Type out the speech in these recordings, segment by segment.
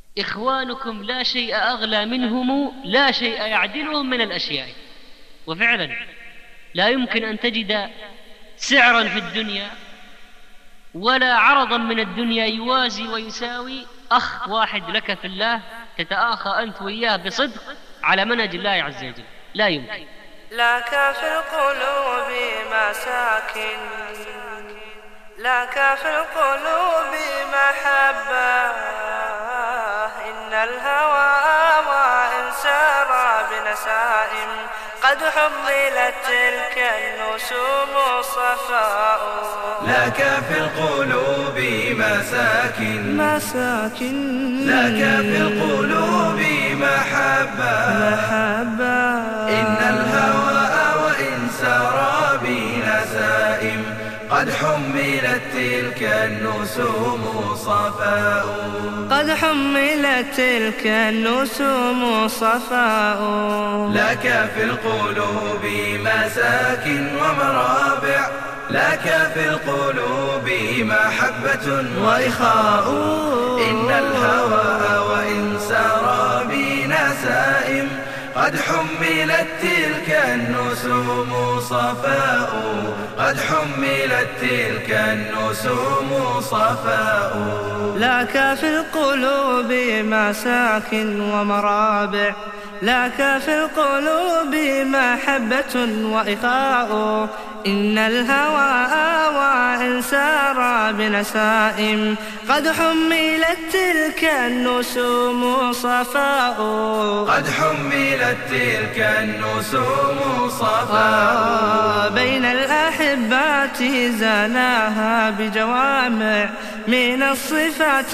إخوانكم لا شيء أغلى منهم، لا شيء يعدلهم من الأشياء. وفعلا لا يمكن أن تجد سعرا في الدنيا ولا عرضا من الدنيا يوازي ويساوي أخ واحد لك في الله تتآخى أنت وإياه بصدق على منهج الله عز وجل. لا يمكن. لك في القلوب مساكن، لك في القلوب محبة، إن الهوى وإن سار بنسائم قد حملت تلك النسوم صفاء. لك في القلوب مساكن، لك في القلوب محبة، إن الهوى وإن سار بنسائم قد حملت تلك النسوم صفاء. قد حملت تلك النسوم صفاء. لك في القلوب مساكن ومرابع، لك في القلوب محبة وإخاء، إن الهوى وإن سار بنسائم قد حملت تلك النسوم صفاء، قد حملت تلك النسوم صفاء. لك في القلوب مساكن ومرابع، لك في القلوب محبة وإخاء، إن الهوى وإن سار بنسائم قد حملت تلك النسوم صفاء. قد حملت تلك النسوم صفاء. بين الأحبات زاناها بجوامع من الصفات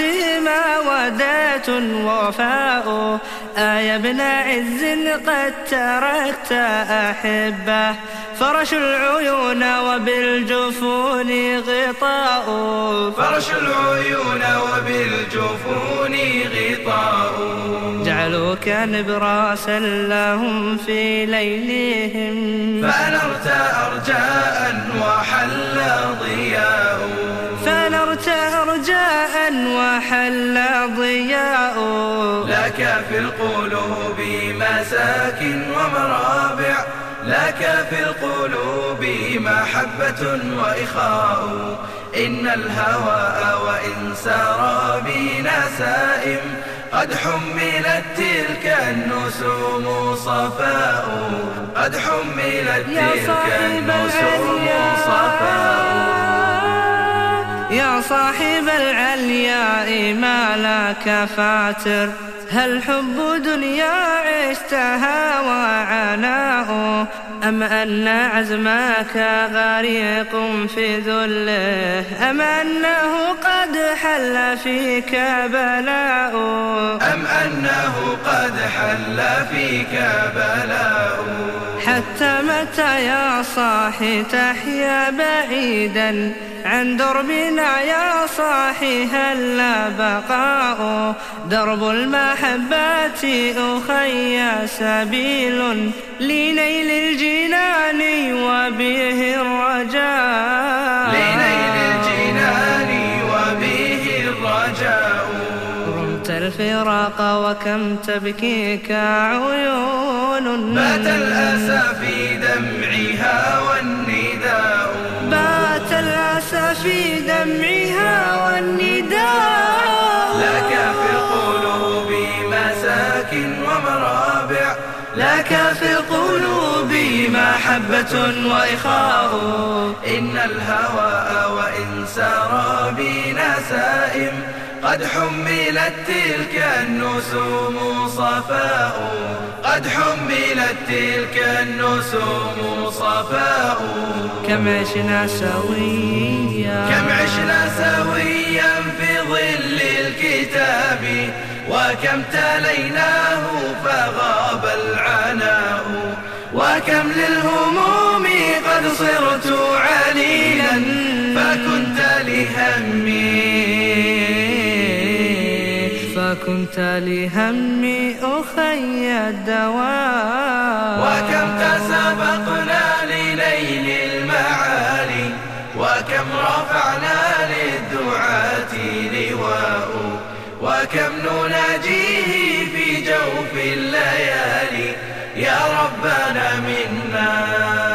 مودة ووفاء. يا ابن عز قد تركت أحبة، فرش العيون وبالجفون غطاء. فرش العيون وبالجفون غطاء. جعلوك نبراسا لهم في ليلهم، فنرت أرجاء وحل ضياء. فنرت أرجاء وحل ضياء. لك في القلوب مساكن ومرابع، لك في القلوب محبة وإخاء، إن الهوى وإن سار بنسائم قد حملت تلك النسوم صفاء، قد حملت تلك النسوم صفاء. يا صاحب العلياء ما لك فاتر، هل حب دنيا عشتها وعناء، أم أن عزمك غريق في ذله، أم أنه قد حل فيك بلاء، أم أنه قد حل فيك بلاء. حتى متى يا صاحي تحيا بعيدا عن دربنا يا صاحي هلا بقاء. درب المحبات أخي سبيل لنيل الجنان وبه الرجاء، لنيل الجنان وبه الرجاء. رمت الفراق وكم تبكيك عيون، بات الأسى في دمعها والنداء، بات الأسى في دمعها والنداء. لك في القلوب مساكن ومرابع، لك في القلوب محبة وإخاء، إن الهوى وإن سار بنسائم قد حملت تلك النسوم صفاء، قد حملت تلك النسوم صفاء. كم عشنا سويا، كم عشنا سويا في ظل الكتاب، وكم تليناه فغاب العناء، وكم للهموم قد صرت عليلا فكنت لهمي، فكنت لهمي أخي الدواء. وكم تسابقنا لنيل المعالي، وكم رفعنا للدعاة لواء، وكم نناجيه في جوف الليالي. يا ربنا منا،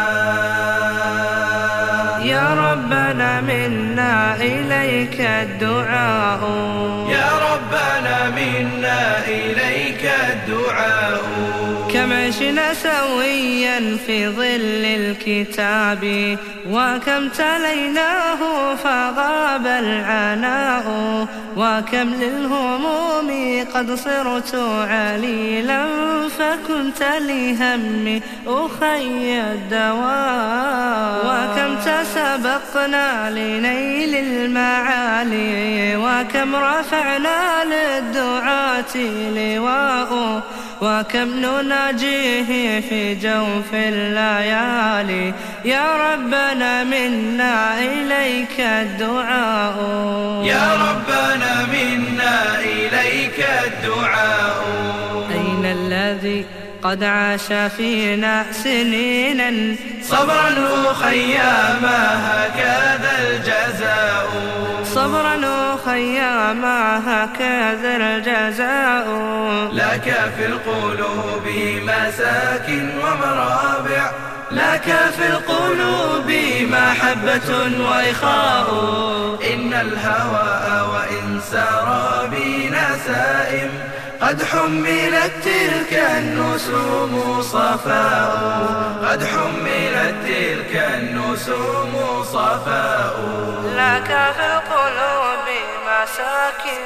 يا ربنا منا إليك الدعاء، يا ربنا منا إليك الدعاء. كم عشنا سويا في ظل الكتاب، وكم تليناه فغاب العناء، وكم للهموم قد صرت عليلا، فكنت لهمي أخي الدواء. وكم تسبقنا لنيل المعالي، وكم رفعنا للدعاة لواء، وكم نناجيه في جوف الليالي. يا ربنا منا إليك الدعاء، يا ربنا منا إليك الدعاء. أين الذي قد عاش فينا سنينا صبرا أخيا ما هكذا الجزاء، صبرا أخيا ما هكذا الجزاء. لك في القلوب مساكن ومرابع، لك في القلوب محبة وإخاء. إن الهوى وإن سار بنا سائم، قد حملت تلك النسوم صفاء، قد حملت تلك النسوم صفاء. لك في القلوب مساكن،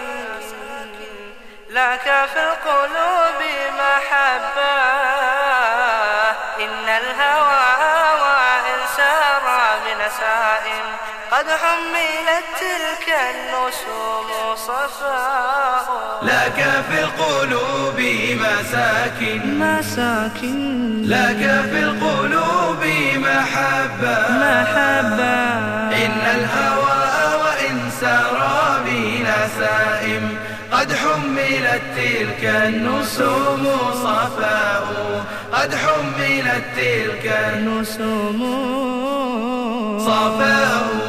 لك في القلوب محبة. إن الهوى وإن سار بنسائم، قد حملت تلك النسوم صفاء. لك في القلوب مساكن، مساكن، لك في القلوب محبة، محبة. إن الهوى وإن سار بنا سائم، قد حملت تلك النسوم صفاء، قد حملت تلك النسوم صفاء.